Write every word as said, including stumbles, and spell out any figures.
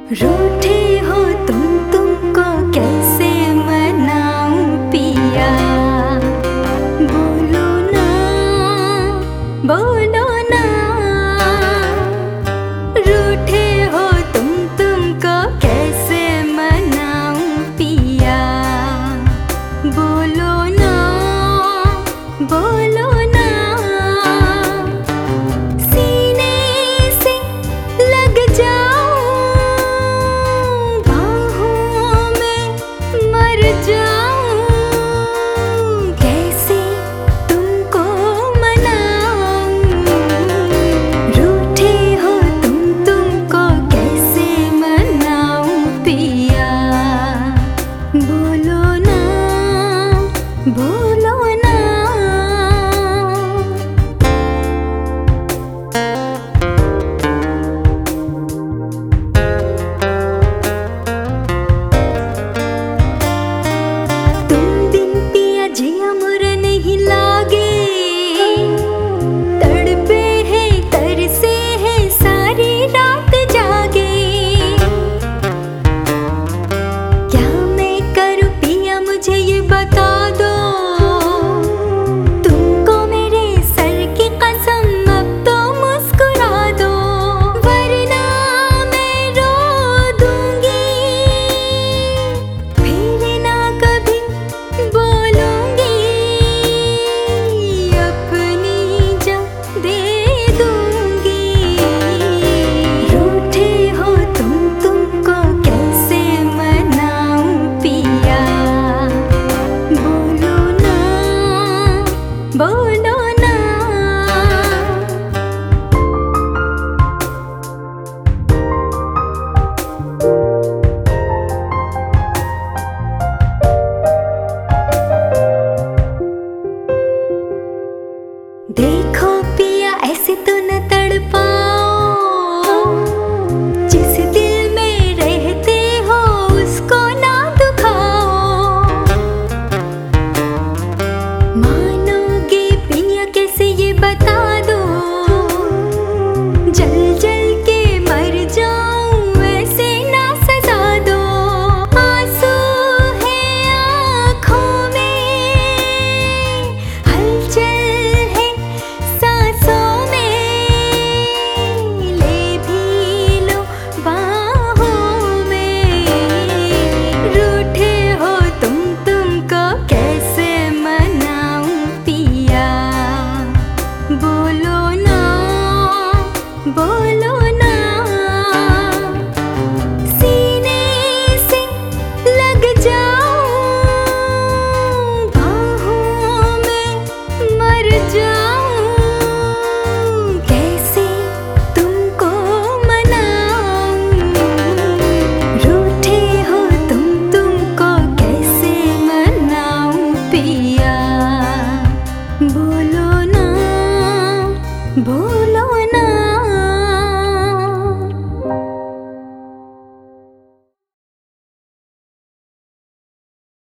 रूठे हो तुम तुमको कैसे मनाऊं पिया। बोलो ना बोलो ना, रूठे हो तुम तुमको कैसे मनाऊं पिया। बोलो ना बोलो ना, सीने से लग जाऊं, बाहों में मर जाऊं, कैसे तुमको मनाऊं। रूठे हो तुम तुमको कैसे मनाऊं पिया। बोलो ना बोलो ना। तुम बिन पिया जिया मुर नहीं लागे, तड़पे है तरसे है सारी रात जागे। क्या मैं करूं पिया मुझे ये बता दो, तुमको मेरे सर की कसम अब तो मुस्कुरा दो, वरना मैं रो दूंगी, फिर ना कभी बोलूंगी, अपनी जान दे दूंगी। रूठे हो तुम तुमको कैसे मनाऊं पिया। बोलो ना बोलो ना। देखो पिया ऐसे तो न तड़पाओ, जिस दिल में रहते हो उसको ना दुखाओ। मानोगे पिया कैसे ये बता दो, जल जल के मर जाऊं ऐसे ना सजा दो। आंसू है आँखों में, हलचल है सांसों में, ले भी लो बाहों में। रूठे हो तुम तुमको कैसे मनाऊं पिया। बोलो ना बोलो ना, सीने से लग जाऊं, बाहों में मर जाऊं, कैसे तुमको मनाऊं। रूठे हो तुम तुमको कैसे मनाऊं पिया। बोलो ना बोलो